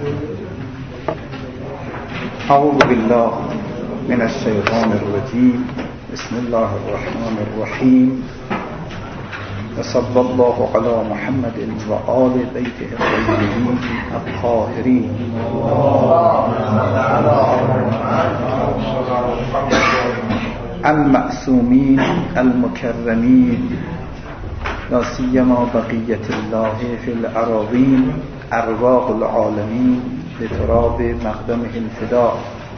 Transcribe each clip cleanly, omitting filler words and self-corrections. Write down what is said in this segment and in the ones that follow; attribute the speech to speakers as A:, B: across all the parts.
A: اعوذ بالله من الشیطان الرجیم. بسم الله الرحمن الرحیم. وصلی الله علی محمد و آل بیته الطاهرین الطاهرین. المعصومین المکرمین، لا سیما بقیة الله فی الاراضین، ارواح العالمین بتراب مقدمه الفداء.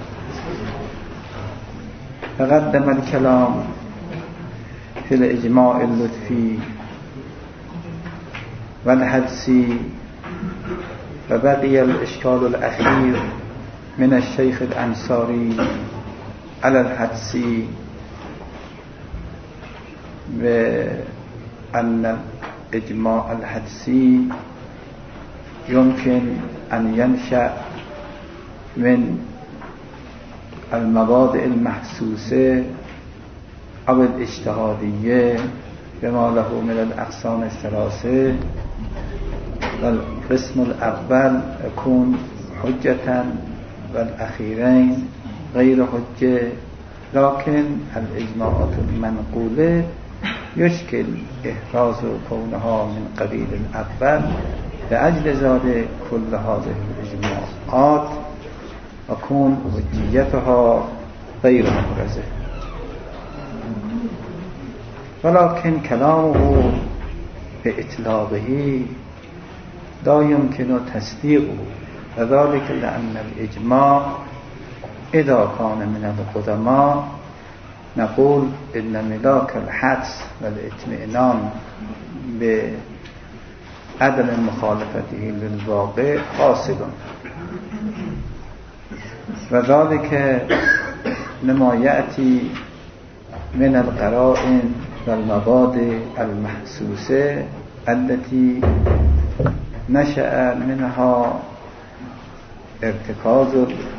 A: تقدم الكلام في الإجماع اللطفي والحدسي، وبقي الإشكال الأخير من الشيخ الأنصاري على الحدسي، وأن الإجماع الحدسي يمكن أن ينشأ من المبادئ المحسوسة أو الاجتهادية بما له من الأقسام الثلاثة، والقسم الأول يكون حجة والأخيرين غير حجة، لكن الإجماعات المنقولة يشكل إحراز كونها من قبيل الأول، لأجل ذلك كل هذه الإجماعات أكون حجيتها غير محرزة. ولكن كلامه بإطلاقه لا يمكن تصديقه، وذلك لأن الإجماع إذا كان من القدماء نقول إن ملاك الحدس والاطمئنان بعدم مخالفته للواقع حاصل، وذلك لما يأتي من القرائن والمبادئ المحسوسة التي نشأ منها ارتكاز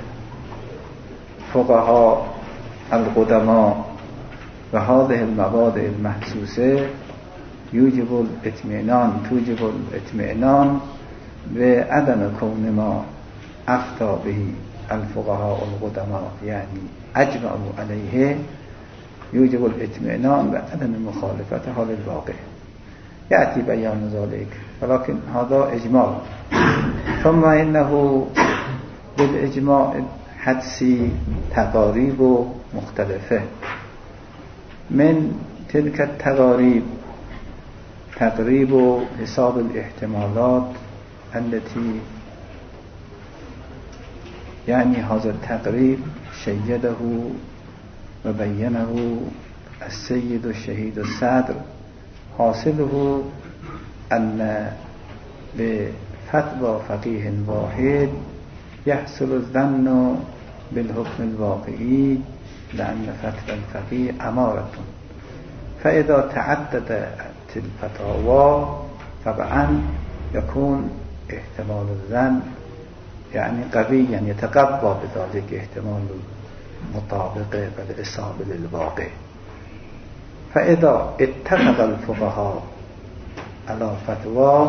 A: الفقهاء القدماء، وهذه المبادئ المحسوسة توجب الاطمئنان بعدم كون ما أفتى به الفقهاء القدماء، يعني أجمعوا عليه، يوجب الاطمئنان بعدم مخالفتها للواقع. يأتي بيان ذلك، ولكن هذا إجماع. ثم إنه بالإجماع الحدسي تقاريب مختلفة. من تلك التقاريب تقريب حساب الاحتمالات التي يعني هذا التقريب شيده وبينه السيد الشهيد الصدر. حاصله أن بفتوى فقيه واحد يحصل الظن بالحكم الواقعي، لأن فتوى الفقيه أمارة، فإذا تعددت الفتاوى طبعا يكون احتمال الظن يعني قويا، يتقوى بذلك احتمال المطابقة والإصابة للواقع. فإذا اتفق الفقهاء على فتوى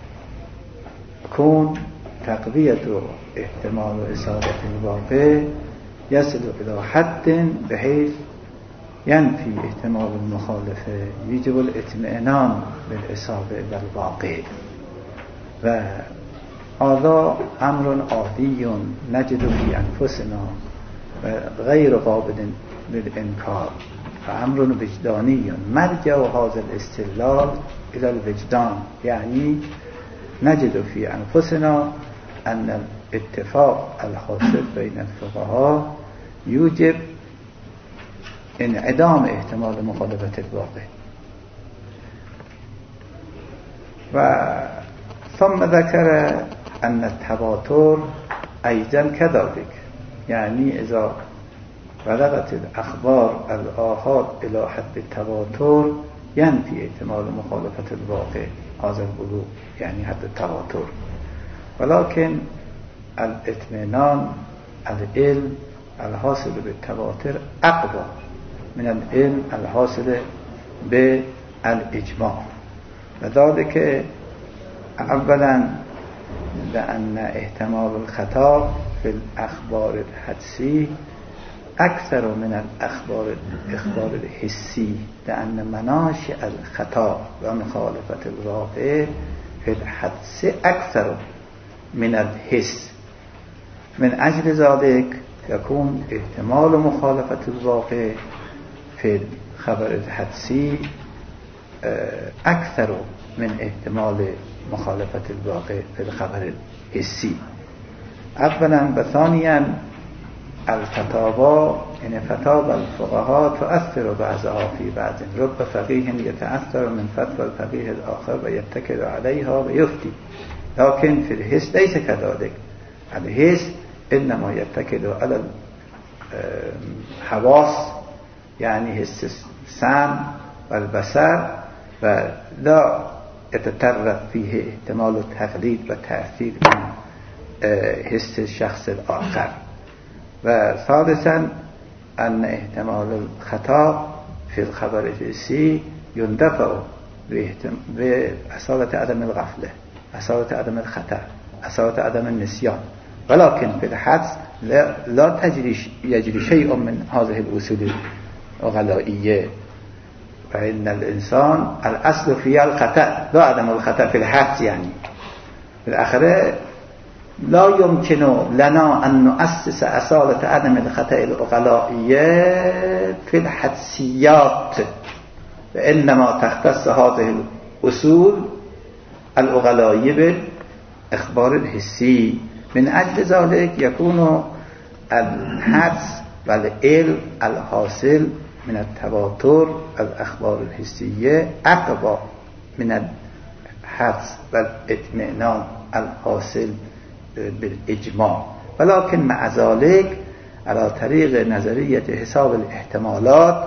A: يكون تقوية احتمال إصابة الواقع يصل إلى حد بحيث ينفي احتمال المخالفة، يجب الاطمئنان بالإصابة بالواقع. وهذا أمر عادي نجد في أنفسنا غير قابل للإنكار، فأمر وجداني. مرجع هذا الاستدلال إلى الوجدان، يعني نجد في أنفسنا أن الاتفاق الحاصل بين الفقهاء يوجب انعدام احتمال مخالفة الواقع. ثم ذكر أن التواتر أيضا كذلك، يعني إذا بلغت الأخبار الآحاد إلى حد التواتر ينفي احتمال مخالفة الواقع، هذا البلوغ يعني حد التواتر. ولكن الاطمئنان العلم الحاصل بالتواتر أقوى من العلم الحاصل بالإجماع، لذلك اولا لأن احتمال الخطأ في الأخبار الحدسي أكثر من الأخبار الحسي، لأن مناشئ الخطأ ومخالفة الواقع في الحدس أكثر من الحس. من أجل ذلك يكون احتمال مخالفة الواقع في الخبر الحدسي أكثر من احتمال مخالفة الواقع في الخبر الحسي. أولا وثانيا الفتاوى، يعني فتاوى الفقهاء تؤثر بعضها في بعض، رب فقيه يتأثر من فتوى الفقيه الآخر ويتكل عليها ويفتي، لكن في الحس ليس كذلك. الحس إنما يتكل على الحواس، يعني حس السمع والبصر، ولا يتطرق فيه احتمال التقليد والتأثير من حس الشخص الآخر. وثالثا أن احتمال الخطأ في الخبر الحسي يندفع بأصالة عدم الغفلة، أصالة عدم الخطأ، أصالة عدم النسيان، ولكن في الحدس لا يجري شيء من هذه الأصول الغلائية، فإن الإنسان الأصل فيها الخطأ لا عدم الخطأ في الحدس. يعني في الآخرة لا يمكن لنا أن نؤسس أصالة عدم الخطأ الغلائية في الحدسيات، وإنما تختص هذه الأصول الغلائية بالإخبار الحسي. من أجل ذلك يكون الحدس والعلم الحاصل من التواتر الأخبار الحسية أقوى من الحدس والاطمئنان الحاصل بالإجماع، ولكن مع ذلك على طريق نظرية حساب الاحتمالات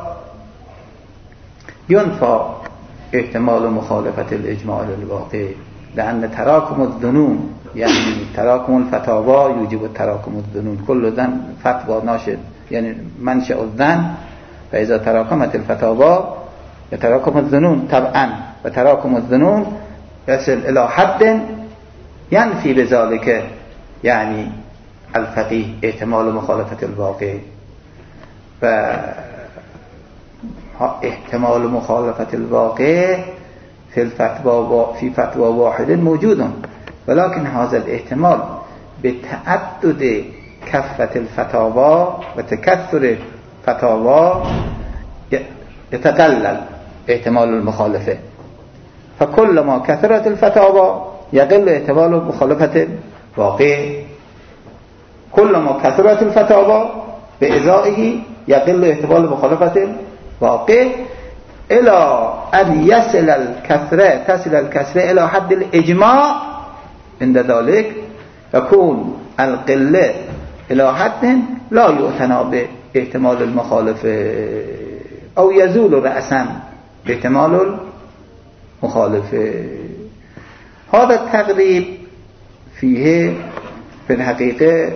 A: ينفى احتمال مخالفة الإجماع للواقع، لأن تراكم الظنون، يعني تراكم الفتاوى يوجب تراكم الظنون. كل ظن فتوى ناشئ، يعني منشأ الظن، فإذا تراكمت الفتاوى يتراكم الظنون طبعا، وتراكم الظنون يصل إلى حد ينفي بذلك يعني الفقيه احتمال مخالفة الواقع. فاحتمال مخالفة الواقع في فتوى واحد موجود، ولكن هذا الاحتمال بتعدد كثرة الفتاوى وتكثر الفتاوى يتقلل احتمال المخالفة، فكلما كثرت الفتاوى يقل احتمال مخالفة الواقع، كلما كثرت الفتاوى بإزائه يقل احتمال مخالفة الواقع، إلى أن تصل الكثرة إلى حد الإجماع. عند ذلك يكون القلة إلى حد لا يعتنى باحتمال المخالفة، أو يزول رأسا باحتمال المخالفة. هذا التقريب فيه في الحقيقة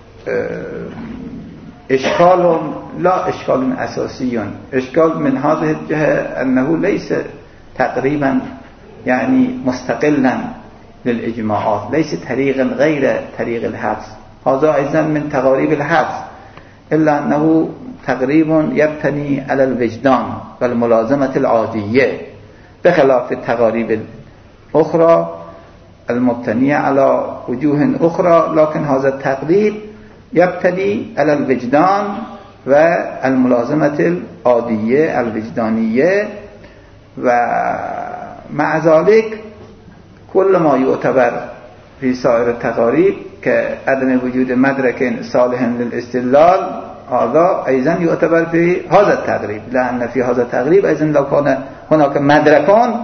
A: إشكال، لا إشكال أساسي، إشكال من هذه الجهة أنه ليس تقريبا يعني مستقلا للإجماعات، ليس طريقا غير طريق الحدس. هذا أيضا من تقاريب الحدس، إلا أنه تقريبا يبتني على الوجدان والملازمة العادية، بخلاف التقاريب الأخرى المبتنية على وجوه أخرى. لكن هذا التقريب يبتدي على الوجدان والملازمة العادية الوجدانية، ومع ذلك كل ما يعتبر في سائر التقاريب كعدم وجود مدرك صالح للاستدلال، هذا أيضا يعتبر في هذا التقريب، لأن في هذا التقريب أيضا لو كان هناك مدركان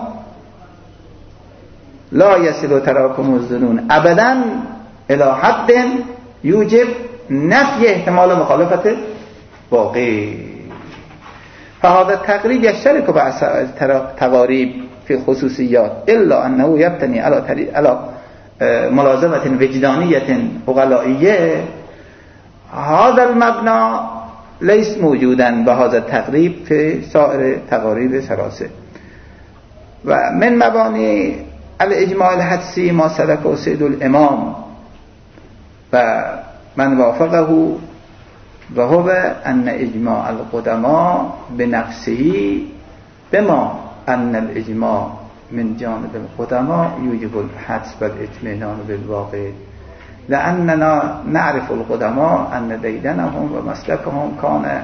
A: لا يصل تراكم الظنون أبدا إلى حد يوجب نفي احتمال مخالفة الواقع. فهذا التقريب يشترك مع التقاريب في خصوصيات، إلا أنه يبتني على ملازمة وجدانية غلائية. هذا المبنى ليس موجودا بهذا التقريب في سائر تقاريب ثلاثة. ومن مباني الاجماع الحدسی ما سلك سید الامام و من وافقه و هو ان اجماع القدماء بنفسه بما ان الاجماع من جانب القدماء يوجب الحدس والاطمئنان بالواقع لأننا نعرف القدماء أن ديدنهم ومسلكهم كان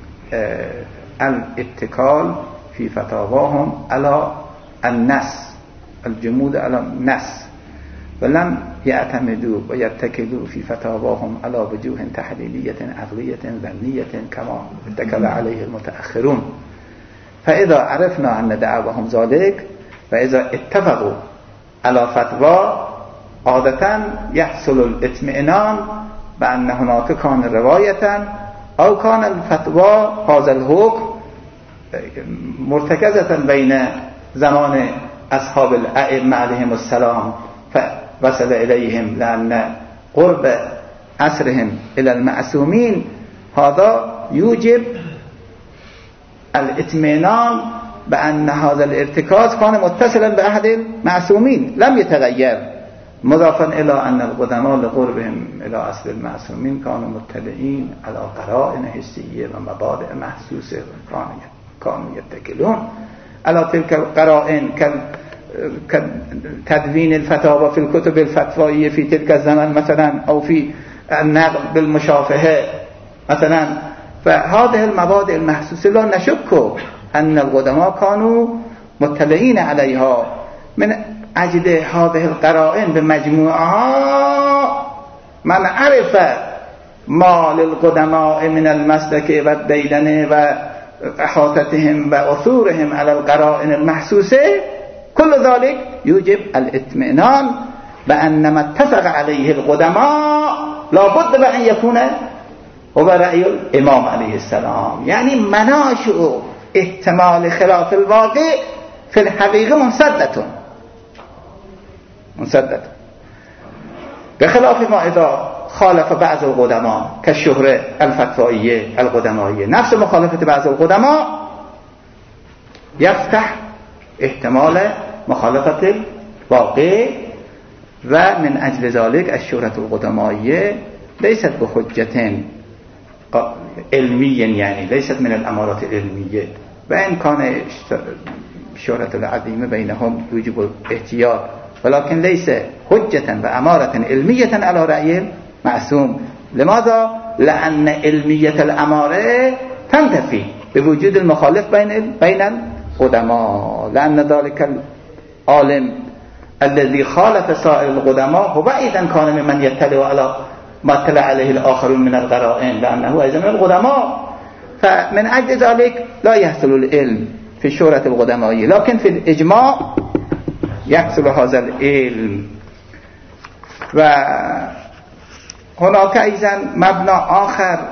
A: الاتكال في فتاواهم على النص الجمود على النص ولم يعتمدوا ويتكلوا في فتاواهم على وجوه تحليلية عقلية ظنية كما اتكل عليه المتأخرون. فإذا عرفنا أن دعواهم ذلك وإذا اتفقوا على فتوى عادة يحصل الاطمئنان بأن هناك كان رواية أو كان الفتوى هذا الحكم مرتكزة بين زمان أصحاب الأئمة عليهم السلام فوصل إليهم لأن قرب عصرهم إلى المعصومين هذا يوجب الاطمئنان بأن هذا الارتكاز كان متصلا بأحد المعصومين لم يتغير، مضافا إلى أن القدماء لقربهم إلى أصل المعصومين كانوا مطلعين على قرائن حسية ومبادئ محسوسة كانوا يتكلون على تلك القرائن كتدوين الفتاوى في الكتب الفتوائية في تلك الزمن مثلا أو في النقل بالمشافهة مثلا. فهذه المبادئ المحسوسة لا نشك أن القدماء كانوا مطلعين عليها من أجل هذه القرائن بمجموعها. من عرف ما للقدماء من المسلك والديدن وإحاطتهم وأثورهم على القرائن المحسوسة كل ذلك يوجب الاطمئنان بأن ما اتفق عليه القدماء لا بد بأن يكون هو رأي الإمام عليه السلام. يعني مناشئ احتمال خلاف الواقع في الحقيقة منسدة بخلاف ما إذا خالف بعض القدماء كالشهرة الفتوائية القدمائية. نفس مخالفة بعض القدماء يفتح احتمال مخالفة الواقع ومن أجل ذلك الشهرة القدمائية ليست بحجة علميا، يعني ليست من الأمارات العلمية، وإن كان شهرة العظيمة بينهم يوجب الاحتياط ولكن ليس حجة وأمارة علمية على رأي معصوم. لماذا؟ لأن علمية الأمارة تنتفي بوجود المخالف بين القدماء، لأن ذلك العالم الذي خالف سائر القدماء هو إذا كان ممن يتلو على ما اطلع عليه الآخرون من القرائن لأنه أيضا من القدماء. فمن أجل ذلك لا يحصل العلم في الشهرة القدمائية، لكن في الإجماع يحصل هذا العلم. وهناك أيضا مبنى آخر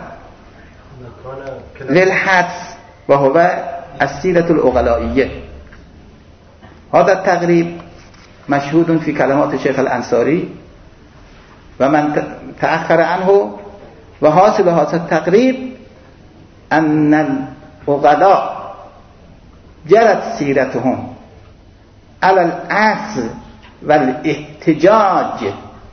A: للحدس وهو السيرة العقلائية. هذا التقريب مشهود في كلمات الشيخ الأنصاري ومن تأخر عنه. وحاصل هذا التقريب أن العقلاء جرت سيرتهم على الأخذ والاحتجاج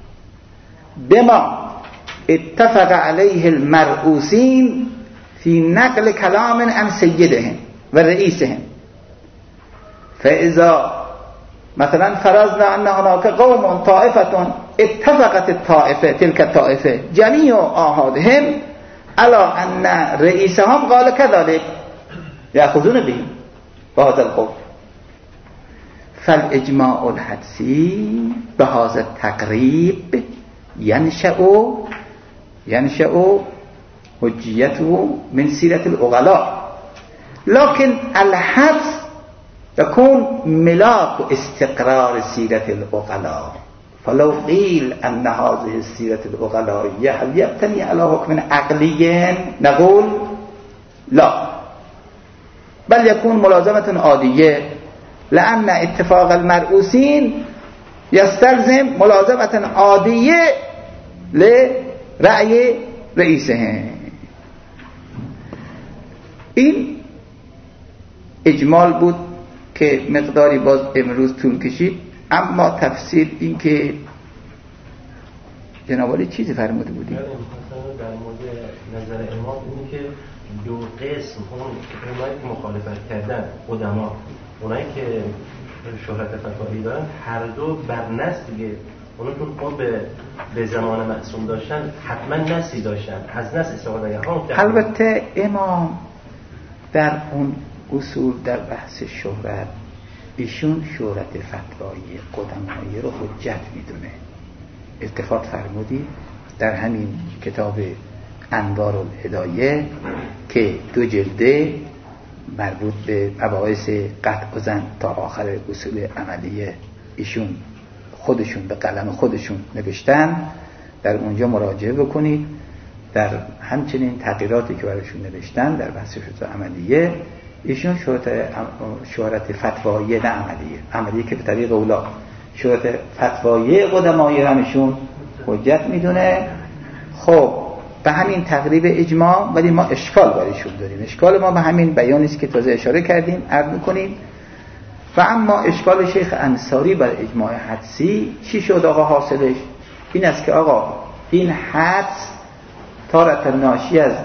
A: بما اتفق عليه المرؤوسين في نقل كلام عن سيدهم ورئيسهم. فإذا مثلا فرضنا أن هناك قوم طائفة اتفقت الطائفة تلك الطائفة جميع آحادهم على أن رئيسهم قال كذلك يأخذون به بهذا القول. فالإجماع الحدسي بهذا التقريب ينشأ حجيته من سيرة العقلاء، لكن الحدس يكون ملاك استقرار سيرة العقلاء. فلو قيل أن هذه السيرة العقلائية هل يبتني على حكم عقلي نقول لا، بل يكون ملازمة عادية، لأن اتفاق المرؤوسين يستلزم ملازمة عادية لرأي رئيسهم. این اجمال بود که مقداری باز امروز طول کشید اما تفسیر این که جناب عالی چیزی فرموده بودی؟
B: در مورد نظر امام اینه که دو قسم اونایی که مخالفت کردن قدما، اونایی که شهرت فتوایی دارن، هر دو بر نص دیگه اونو چون به زمان معصوم داشتن حتما نصی داشتن، از نص استفاده کردن.
A: البته امام در اون اصول در بحث شهرت ایشون شهرت فتوایی قدمایی رو حجت میدونه. التفات فرمودی در همین کتاب انوار الهدایه که 2 جلده مربوط به مباحث قطع و زن تا آخر اصول عملیه ایشون خودشون به قلم خودشون نوشتن، در اونجا مراجعه بکنید. در همچنین تغییراتی که براشون نوشتن در بحث شهرت عملیه ایشون شهرت فتوایی نه عملیه که به طریق اولا شهرت فتوایی قدمایی رو ایشون حجت میدونه. خب به همین تقریب اجماع، ولی ما اشکال باریشون داریم. اشکال ما به همین بیانی است که تازه اشاره کردیم عرض می‌کنیم. و اما اشکال شیخ انصاری بر اجماع حدسی چی شد آقا؟ حاصلش این است که آقا این حدس تارة ناشی از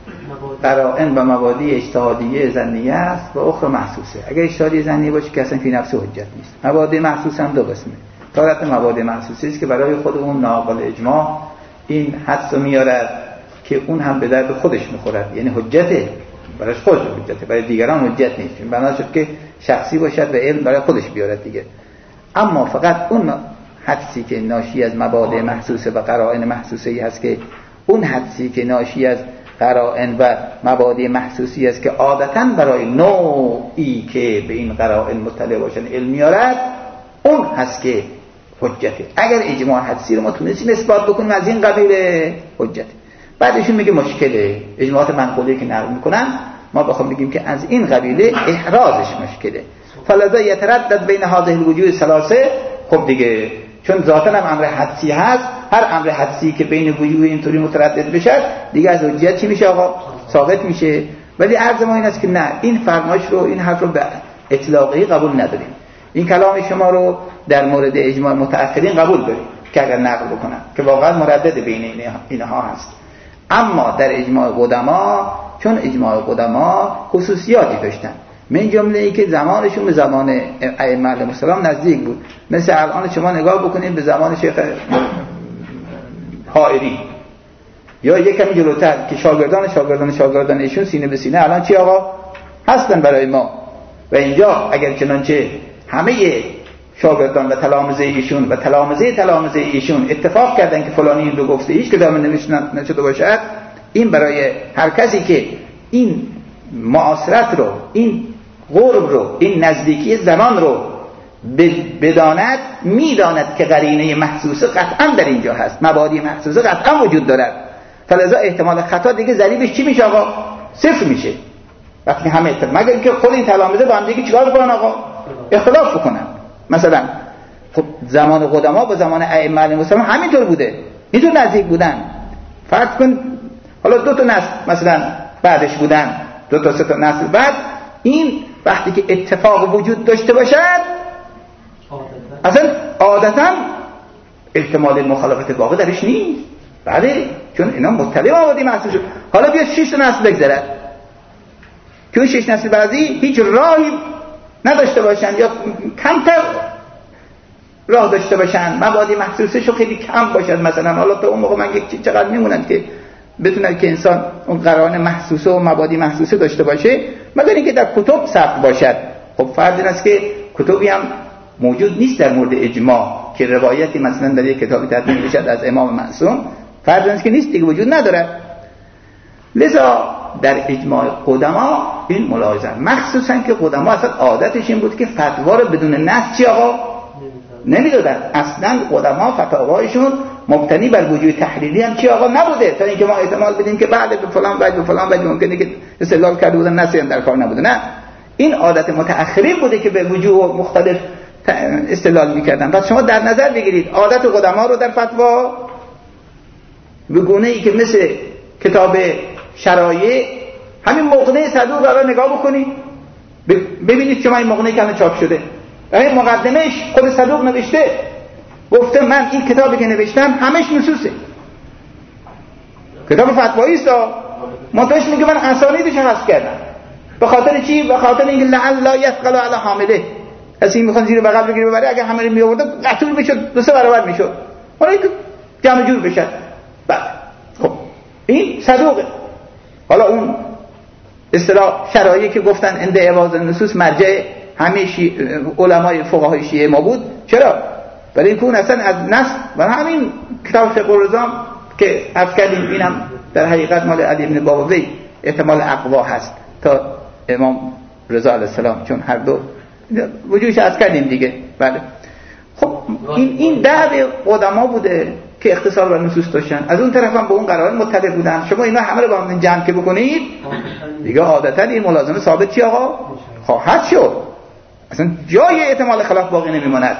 A: قرائن و مبادی اجتهادیه ظنیه است و اخر محسوسه. اگر اجتهادی ظنیه باشه که اصلا فی نفسه حجت نیست. مبادی محسوس هم 2 قسمه. تارة مبادی محسوسی است که برای خود اون ناقل اجماع این حدس رو میارد که اون هم به درد خودش میخورد، یعنی حجته برای خودش حجته، برای دیگران حجت نیست، چون بنا شد که شخصی باشد و علم برای خودش بیارد دیگه. اما فقط اون حدسی که ناشی از مبادی محسوسه و قرائن محسوسه ای هست که اون حدسی که ناشی از قرائن و مبادی محسوسی است که عادتاً برای نوعی که به این قرائن مطلع باشن علم میارد، اون هست که حجته. اگر اجماع حدسی رو ما تونستیم اثبات بکنیم از این قبیل حجته. بعدشون میگه مشکله اجماعات منقوله که نقل میکنن، ما بخوام بگیم که از این قبیله احرازش مشکله. فلذا یتردد بین هذه الوجوه الثلاثه. خب دیگه چون ذاتاً هم امر حدسی هست، هر امر حدسی که بین وجوه اینطوری متردد بشه دیگه از حجت چی میشه آقا؟ ساقط میشه. ولی عرض ما این است که نه، این فرمایش رو، این حرف رو به اطلاقی قبول نداریم. این کلام شما رو در مورد اجماع متأخرین قبول داریم که اگر نقل بکنن که واقعا مردد بین اینها هست. اما در اجماع قدما، چون اجماع قدما خصوصیاتی داشتن، من جمله ای که زمانشون به زمان ائمه علیهم السلام نزدیک بود. مثل الان شما نگاه بکنید به زمان شیخ حائری یا یک کمی جلوتر که شاگردان ایشون سینه به سینه الان چی آقا هستن برای ما. و اینجا اگر چنانچه همه شاگردان و تلامذه ایشون و تلامذه ایشون اتفاق کردن که فلانی این رو گفته، هیچ کدام نشده باشد، این برای هر کسی که این معاصرت رو، این قرب رو، این نزدیکی زمان رو بداند، میداند که قرینه محسوسه قطعا در اینجا هست، مبادی محسوسه قطعا وجود دارد. فلذا احتمال خطا دیگه ضریبش چی میشه آقا؟ 0 میشه. وقتی همه مگر اینکه خود این تلامذه با هم دیگه چیکار بکنن آقا؟ اختلاف بکنن. مثلا خب زمان قدما با زمان ائمه علیهم السلام همینطور بوده، اینطور نزدیک بودن. فرض کن حالا 2 تا نسل مثلا بعدش بودن، 2 تا 3 تا نسل بعد، این وقتی که اتفاق وجود داشته باشد اصلا عادتا احتمال مخالفت واقع درش نیست. بله، چون اینا مطلع مبادی محسوس شد. حالا بیا 6 تا نسل بگذره که اون 6 نسل بعدی هیچ راهی نداشته باشن یا کمتر راه داشته باشن، مبادی محسوسش خیلی کم باشد. مثلا حالا تا اون موقع من یک چقدر میمونن که بتونه که انسان اون قرائن محسوسه و مبادی محسوسه داشته باشه، مگر اینکه در کتب ثبت باشد. خب فرض این است که کتبی هم موجود نیست در مورد اجماع که روایتی مثلا در یک کتابی تدوین بشد از امام معصوم، فرض این است که نیست دیگه، وجود نداره. لذا در اجماع قدما این ملاحظه، مخصوصا که قدما اصلا عادتش این بود که فتوا رو بدون نص چی آقا نمیدادن. اصلا قدما فتاوایشون مبتنی بر وجوه تحلیلی هم چی آقا نبوده، تا اینکه ما احتمال بدیم که بعد به فلان وجه به فلان وجه ممکنه که استدلال کرده بودن، نصی هم در کار نبوده. نه، این عادت متأخرین بوده که به وجوه مختلف استدلال میکردن. پس شما در نظر بگیرید عادت قدما رو در فتوا به گونه‌ای که مثل کتاب شرایع همین مقنعه صدوق رو نگاه بکنید، ببینید شما این مقنعه که چاپ شده این مقدمش خود صدوق نوشته، گفته من این کتابی که نوشتم همش نصوصه، کتاب فتوایی است، منتهاش میگه من اسانیدش حذف کردم. به خاطر چی؟ به خاطر اینکه لعل لا یثقل علی حامله، کسی میخواد زیر بغل بگیره ببره، اگه همه رو میآورد قطور میشد، 2-3 برابر میشد، اون جمع جور بشه. بعد خب این صدوقه. حالا اون اصطلاح شرایعی که گفتن عند اباض النصوص مرجع همه علمای فقهای شیعه ما بود، چرا؟ برای اینکه اون اصلا از نص و همین کتاب فقه الرزام که عرض کردیم اینم در حقیقت مال علی بن بابوی احتمال اقوا هست تا امام رضا علیه السلام، چون هر دو وجودش عرض کردیم دیگه. بله خب این دعوی قدما بوده که اختصار بر نصوص داشتن، از اون طرف هم به اون قرائن مطلع بودن. شما اینا همه رو با هم جمع که بکنید دیگه عادتا این ملازمه ثابت چی آقا خواهد شد، اصلا جای احتمال خلاف باقی نمیماند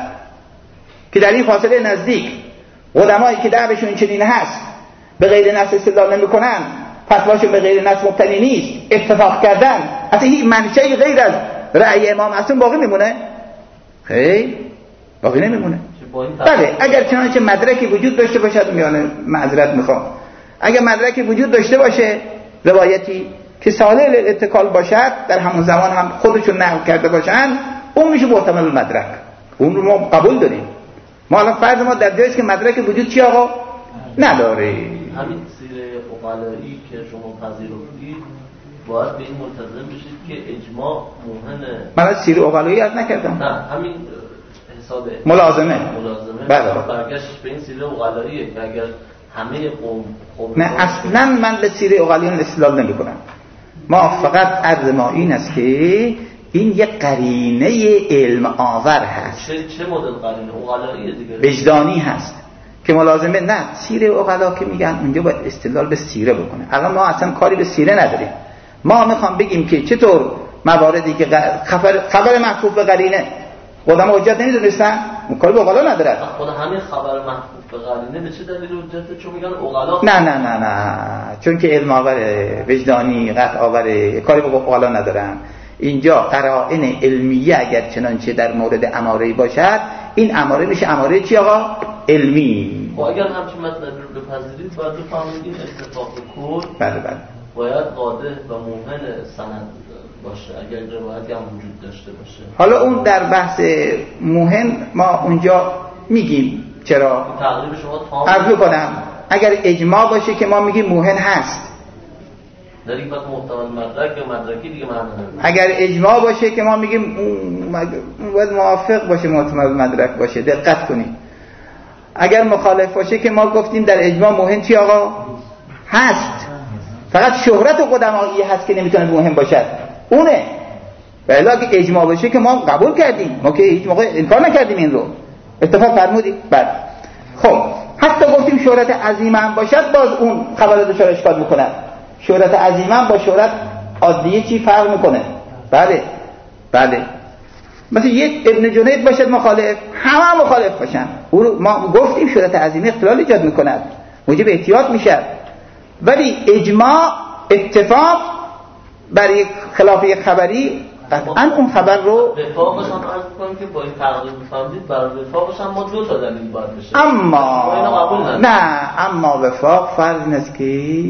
A: که در این فاصله نزدیک قدمایی که دعوشون چنین هست به غیر نص استدلال نمیکنن، فتواشون به غیر نص مبتنی نیست، اتفاق کردن، اصلا هیچ منشأی غیر از رأی امام معصوم باقی میمونه؟ خیر باقی نمیمونه. بله اگر چنانچه مدرکی وجود داشته باشد، میانه معذرت میخوام، اگر مدرکی وجود داشته باشه، روایتی که صالح للاتکال باشد، در همون زمان هم خودشون نقل کرده باشن، اون میشه محتمل مدرک، اون رو ما قبول داریم. ما الان فرض ما در جاییست که مدرک وجود چی آقا نداره.
C: همین سیر اقلایی که شما پذیرفتید باید به این ملتزم بشید که اجماع موهنه.
A: من از سیر اقلایی از نکردم،
C: نه همین حساب
A: ملازمه.
C: بله برگشت به این سیر اقلاییه که اگر همه قوم
A: نه اصلا من به سیر اقلیون استدلال نمی کنم. ما فقط عرض ما این است که این یک قرینه علم آور هست.
C: چه مدل قرینه؟ اقلاییه دیگه،
A: وجدانی هست که ملازمه. نه سیر اقلا که میگن اونجا باید استدلال به سیره بکنه. الان ما اصلا کاری به سیره نداریم، ما میخوام بگیم که چطور مواردی که خبر محفوظ به قرینه قدام حجت نمیدونستن، اون کاری به اقلا نداره.
C: خود همین خبر محفوظ به قرینه به چه دلیل حجته؟ چون میگن اقلا.
A: نه چون که علم آوره، وجدانی، قطع آوره، کاری به اقلا ندارن. اینجا قرائن علمیه اگر چنانچه در مورد اماره باشد، این اماره میشه اماره چی آقا؟ علمی.
C: خب اگر همچین مطلبی رو بپذیرید باید بفهمید این اتفاق کل
A: بله
C: باید قاطع و موهن سند باشه اگر روایتی هم وجود داشته باشه.
A: حالا اون در بحث موهن ما اونجا میگیم چرا
C: تقریب شما تمام
A: عرض کنم اگر اجماع باشه که ما میگیم موهن هست،
C: در این وقت محتمل مدرک یا مدرکی دیگه معنی نداره.
A: اگر اجماع باشه که ما میگیم اون باید موافق باشه، محتمل مدرک باشه. دقت کنید اگر مخالف باشه که ما گفتیم در اجماع موهن چی آقا هست، فقط شهرت قدمایی هست که نمیتونه موهن باشد، اونه. ولی اگه اجماع باشه که ما قبول کردیم، ما که هیچ موقع انکار نکردیم این رو، اتفاق فرمودید. بعد خب حتی گفتیم شهرت عظیمه هم باشد، باز اون خبر دچار اشکال میکنه. شهرت عظیمه با شهرت عادیه چی فرق میکنه؟ بله مثلا یک ابن جنید باشد مخالف، همه مخالف باشن، ما گفتیم شهرت عظیمه اختلال ایجاد میکند، موجب احتیاط میشه. ولی اجماع اتفاق بر یک خلاف یک خبری قطعا اون خبر رو
C: وفاقش هم عرض کنم که با این تقریب بفهمدید برای وفاقش هم ما 2 تا دلیل باید بشه. اما وفاق فرض نیست که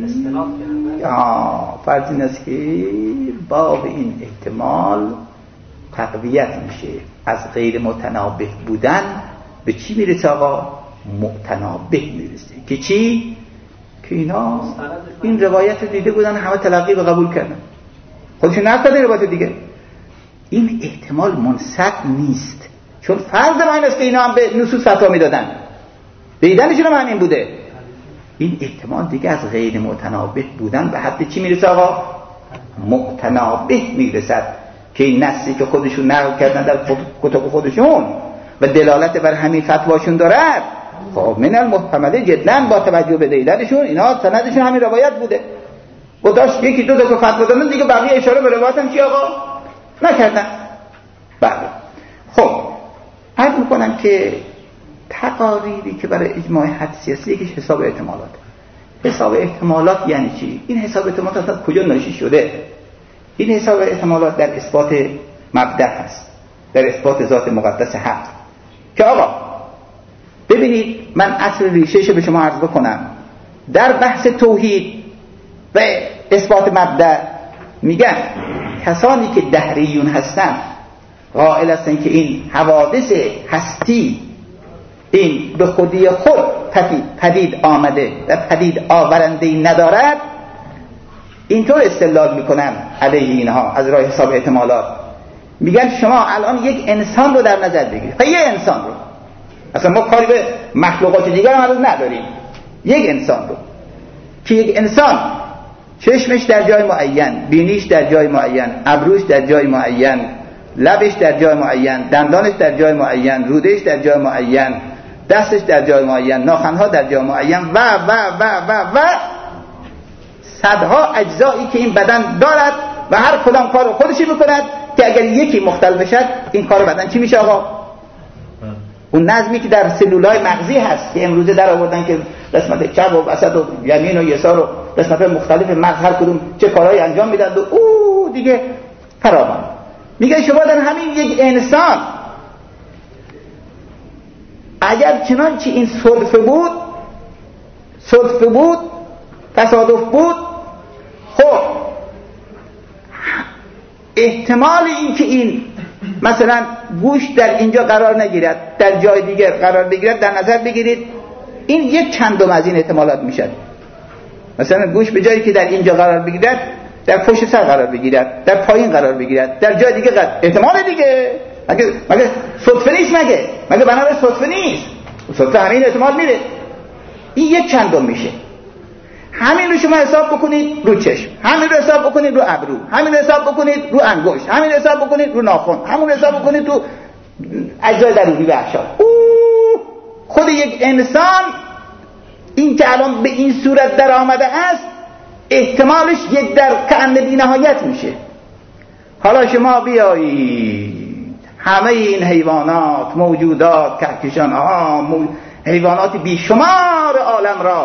C: فرض نیست که باب این احتمال تقویت میشه. از غیر متنابه بودن به چی میرسه آقا؟ متنابه میرسه که چی؟ که اینا این روایت رو دیده بودن، همه تلقی و قبول کردن، خودشون نقدن روایت دیگه. این احتمال منسد نیست، چون فرض من این است که اینا هم به نصوص فتوا میدادن، دیدنشون هم همین بوده. این احتمال دیگه از غیر متنابه بودن به حد چی میرسه آقا؟ متنابه میرسد که این نصی که خودشون نقل کردن در کتب خودشون و دلالت بر همین فتواشون دارد، خب من المحتمله جدا با توجه به دیدنشون اینا سندشون همین روایت بوده و داشت یکی 2 تا فتوا دادن دیگه، بقیه اشاره به روایت هم چی آقا نکردن. بله خب عرض میکنم که تقاریری که برای اجماع حدسی است یکیش حساب احتمالات. حساب احتمالات یعنی چی؟ این حساب احتمالات اصلا کجا ناشی شده؟ این حساب احتمالات در اثبات مبدأ هست. در اثبات ذات مقدس حق. که آقا ببینید، من اصل ریشه‌شو به شما عرض بکنم. در بحث توحید و اثبات مبدأ میگن کسانی که دهریون هستن قائل هستن که این حوادث هستی این به خودی خود پدید آمده و پدید آورنده‌ای ندارد، اینطور استدلال میکنن علیه اینها از راه حساب احتمالات. میگن شما الان یک انسان رو در نظر بگیرید، یه انسان رو، اصلا ما کاری به مخلوقات دیگر هم نداریم، یک انسان رو که یک انسان چشمش در جای معین، بینیش در جای معین، ابروش در جای معین، لبش در جای معین، دندانش در جای معین، رودهش در جای معین، دستش در جای معین، ناخنها در جای معین و و و و و صدها اجزایی که این بدن دارد و هر کدام کار خودشی بکند که اگر یکی مختل بشد این کار بدن چی میشه آقا؟ اون نظمی که در سلولای مغزی هست که امروزه در آوردن که قسمت چپ و وسط و یمین و یسار و قسمت مختلف مغز هر کدوم چه کارهایی انجام میدن و او دیگه فراوان. میگه شما در همین یک انسان اگر چنانچه این صدفه بود تصادف بود، خب احتمال این که این مثلا گوش در اینجا قرار نگیرد در جای دیگر قرار بگیرد در نظر بگیرید، این یک چندم از این احتمالات میشد. مثلا گوش به جایی که در اینجا قرار بگیرد در پشت سر قرار بگیرد، در پایین قرار بگیرد، در جای دیگه احتمال دیگه. مگه صدفه نیست؟ مگه بنابرای صدفه نیست؟ صدفه همین احتمال میره. این یک چندم میشه. همین رو شما حساب بکنید رو چشم، همین رو حساب بکنید رو ابرو، همین رو حساب بکنید رو انگشت، همین رو حساب بکنید رو ناخن، همین رو حساب بکنید تو اجزای درونی و اعشاب. خود یک انسان این که الان به این صورت در آمده است احتمالش یک در کأن بی نهایت میشه. حالا شما بیایید همه این حیوانات، موجودات، کهکشان‌ها، حیوانات بیشمار عالم را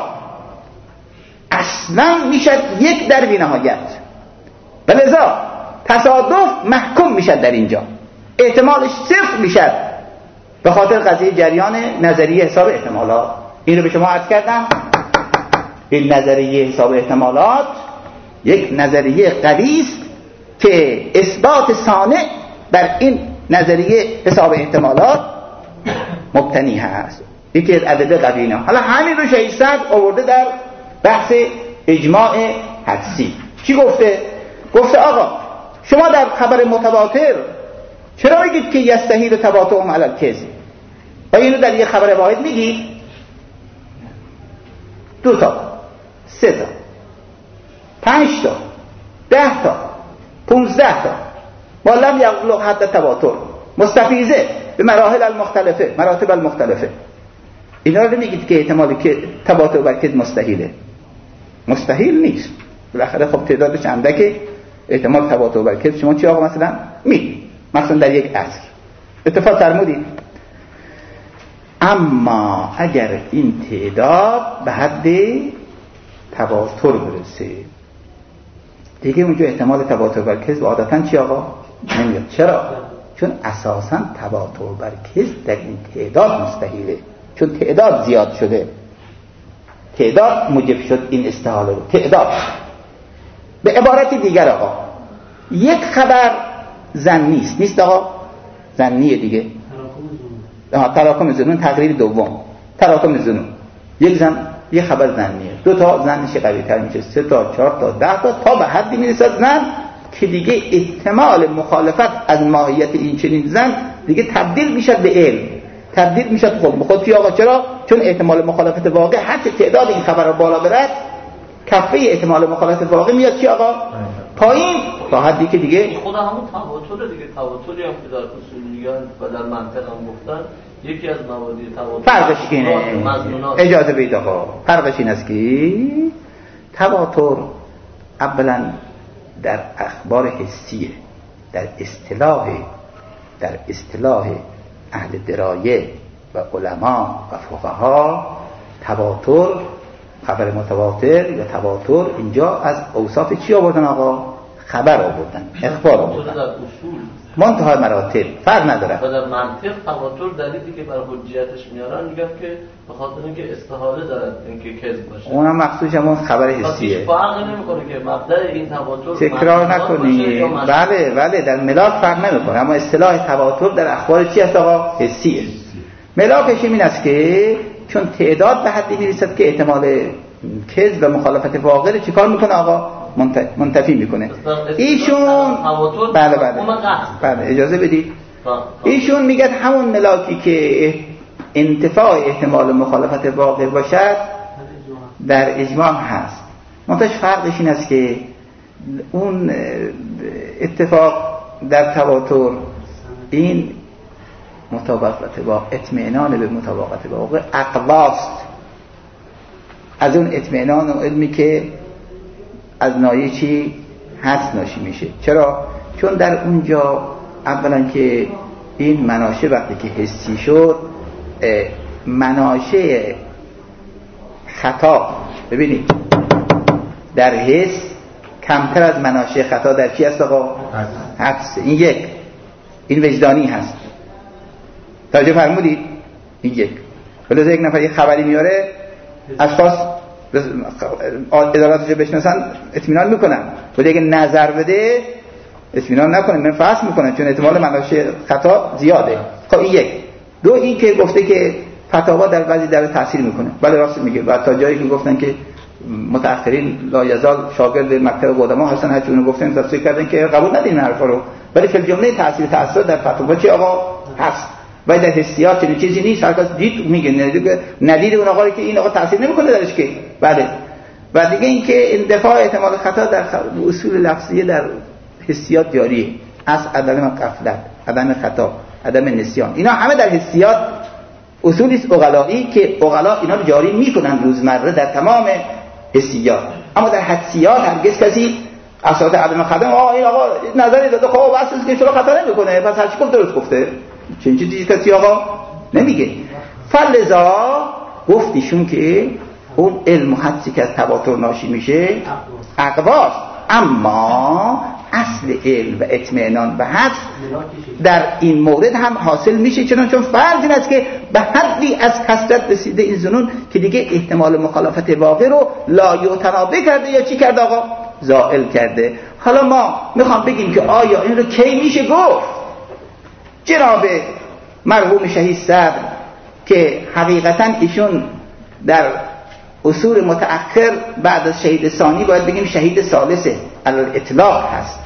C: اصلا میشد یک در بی نهایت و لذا تصادف محکوم میشد در اینجا، احتمالش صفر میشد به خاطر قضیه جریان نظریه حساب احتمالات. این رو به شما عرض کردم. این نظریه حساب احتمالات یک نظریه قوی است که اثبات صانع بر این نظریه حساب احتمالات مبتنی هست. یکی از ادله قوی نه. حالا همین رو شیخ سعد آورده در بحث اجماع حدسی. چی گفته؟ گفته آقا شما در خبر متواتر چرا میگید که یستحیل تباطؤهم علی الکذب و اینو در یک خبر واحد میگید؟ 2 تا 3 تا 5 تا 10 تا 15 تا ولم یبلغ حد تواتر مستفیضه به مراحل المختلفه، مراتب المختلفه. اینا رو میگید که احتمالی که تواتر بر کذب مستحیله؟ مستحیل نیست. بالاخره خب تعدادش اندکه، احتمال تواتر بر کذب شما چی آقا مثلا میگید مثلا در یک عصر اتفاق فرمودید، اما اگر این تعداد به حد تواتر برسه دیگه اونجا احتمال تواتر بر کذب عادتاً چی آقا نمیاد. چرا؟ چون اساساً تواتر بر کذب در این تعداد مستحیله، چون تعداد زیاد شده، تعداد موجب شد این استحاله رو. تعداد به عبارت دیگر آقا یک خبر ظنی نیست آقا، ظنیه دیگه، تراکم ظنون تقریر دوم، تراکم ظنون یک خبر ظنیه، 2 تا ظنش قوی تر میشه، 3 تا 4 تا 10 تا به حدی میرسد ظن که دیگه احتمال مخالفت از ماهیت این چنین ظن دیگه تبدیل میشه به علم، تبدیل میشه به خود چی آقا. چرا؟ چون احتمال مخالفت واقع هر چه تعداد این خبر رو بالا برد کفه احتمال مخالفت واقع میاد چی آقا پایین تا حدی که دیگه
D: خود همون تواتر دیگه. تواتری هم که در اصولیات و در منطق هم گفتن یکی از مبادی تواتر
C: فرقش اینه. اجازه بدید آقا، فرقش این است که تواتر اولا در اخبار حسیه، در اصطلاح اهل درایه و علما و فقها تواتر، خبر متواتر یا تواتر اینجا از اوصاف چی آوردن آقا؟ خبر آوردن، اخبار آوردن. منتهای مراتب فرق نداره.
D: و در منطق تواتر دلیلی که برای حجیتش میارن میگن که به خاطر اینکه استحاله دارن اینکه کذب باشه،
C: اونم مقصودش همون خبر حسیه.
D: هیچ فرقی نمیکنه که مبدأ این تواتر
C: تکرار نکنی. بله در ملاک فرق نمیکنه، اما اصطلاح تواتر در اخبار چی هست آقا؟ حسیه. ملاکش این است که چون تعداد به حدی میرسد که احتمال کذب و مخالفت واقع رو چیکار میکنه آقا؟ منتفی میکنه. ایشون بله اجازه بدید. ایشون میگه همون ملاکی که انتفاع احتمال مخالفت واقع باشد در اجماع هست. منتهش فرقش این است که اون اتفاق در تواتر این مطابقت با اطمینان به مطابقت واقع اقواست، از اون اطمینان و علمی که از نایه چی هست ناشی میشه. چرا؟ چون در اونجا اولا که این مناشه وقتی که حسی شد، مناشه خطا ببینید در حس کمتر از مناشه خطا در چی هست آقا؟ حدس. این یک، این وجدانی هست. توجه فرمودید؟ این یک. ولی یک نفر یک خبری میاره، اشخاص اداراتش رو بشناسن اطمینان میکنن، ولی اگه نظر بده اطمینان نکنن، من فحص میکنن چون احتمال مناشه خطا زیاده. خب این یک. دو، این که گفته که فتاوا در بعضی در تاثیر میکنه. بله راست میگه. و تا جایی که گفتن که متأخرین لا یزال شاگرد مکتب قدما هستن، هرچی اونو گفتن تفسیر کردن که قبول نداریم حرفا رو، ولی فی الجمله تاثیر در فتاوا چی آقا هست. و در حسیات چنین چیزی نیست، هر کس دید میگه، ندید اون آقا که این آقا تاثیر نمیکنه درش که. بله. و دیگه این که اندفاع احتمال خطا در اصول لفظیه در حسیات جاریه، از عدم غفلت، عدم خطا، عدم نسیان، اینا همه در حسیات اصولی است عقلایی که عقلا اینا رو جاری میکنن روزمره در تمام حسیات. اما در حدسیات هرگز کسی اساس عدم خطا این آقا نظری داده خب واسه که چرا خطا نمیکنه، پس هر چی گفت درست گفته، چه چیزی کسی آقا نمیگه. فلذا گفتیشون که اون علم و حدسی که از تواتر ناشی میشه اقواست، اما اصل علم و اطمینان و حدس در این مورد هم حاصل میشه، چون فرض این است که به حدی از کثرت رسیده این ظنون که دیگه احتمال مخالفت واقع رو لا یتنابه کرده یا چی کرده آقا؟ زائل کرده. حالا ما میخوام بگیم که آیا این رو کی میشه گفت؟ جناب مرحوم شهید صدر که حقیقتا ایشون در اصول متأخر بعد از شهید ثانی باید بگیم شهید ثالثه علل اطلاق هست.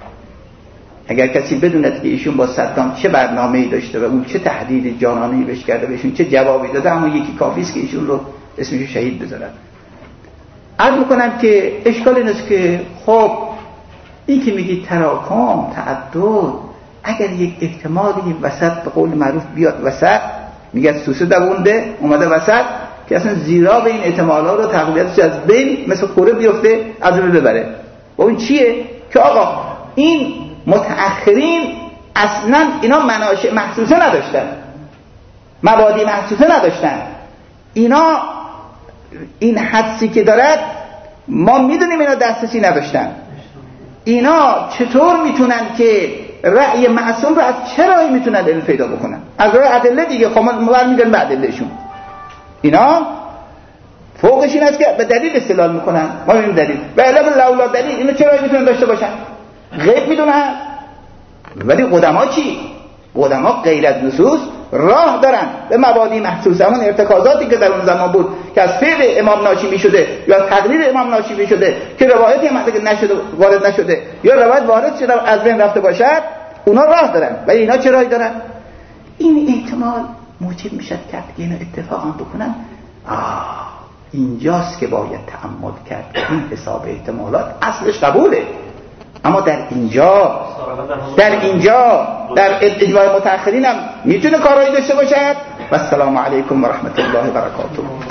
C: اگر کسی بدوند که ایشون با صدام چه برنامه‌ای داشته و اون چه تهدید جانانه‌ای بهش کرده، بهشون چه جوابی داده، اما یکی کافی است که ایشون رو اسمش شهید بذارن. عرض میکنم که اشکال این است که خب این که میگی تراکم، تعدد، اگر یک احتمالی وسط به قول معروف بیاد وسط، میگه سوسه دوونده اومده وسط که اصلا زیرا به این احتمالات رو تقویتش از بین مثل کوره بیفته از رو ببره. و اون چیه؟ که آقا این متأخرین اصلا اینا مناشع محسوسه نداشتن، مبادی محسوسه نداشتن. اینا این حدسی که دارد ما میدونیم اینا دسترسی نداشتن. اینا چطور میتونن که رأی معصوم رو از چه راهی میتونن علم پیدا بکنن؟ از راه ادله دیگه. خب ما برمیگردیم به ادلهشون. اینا فوقش این است که به دلیل استدلال میکنن. ما میگیم دلیل و علاوه لولا دلیل اینا چه راهی میتونن داشته باشن؟ غیب میدونن. ولی قدما چی؟ قدما غیر از نصوص راه دارن به مبادی محسوس، همون ارتکازاتی که در اون زمان بود که از فعل امام ناشی میشده یا تقریر امام ناشی میشده که روایتی هم اگه نشده وارد نشده یا روایت وارد شده از بین رفته باشد، اونا راه دارن. ولی اینا چه راهی دارن؟ این احتمال موجب میشد کرد که اینا اتفاقا بکنن. اینجاست که باید تأمل کرد. این حساب احتمالات اصلش قبوله، اما در اینجا در اجماع متأخرین هم میتونه کارایی داشته باشد. و السلام علیکم و رحمت الله و برکاته.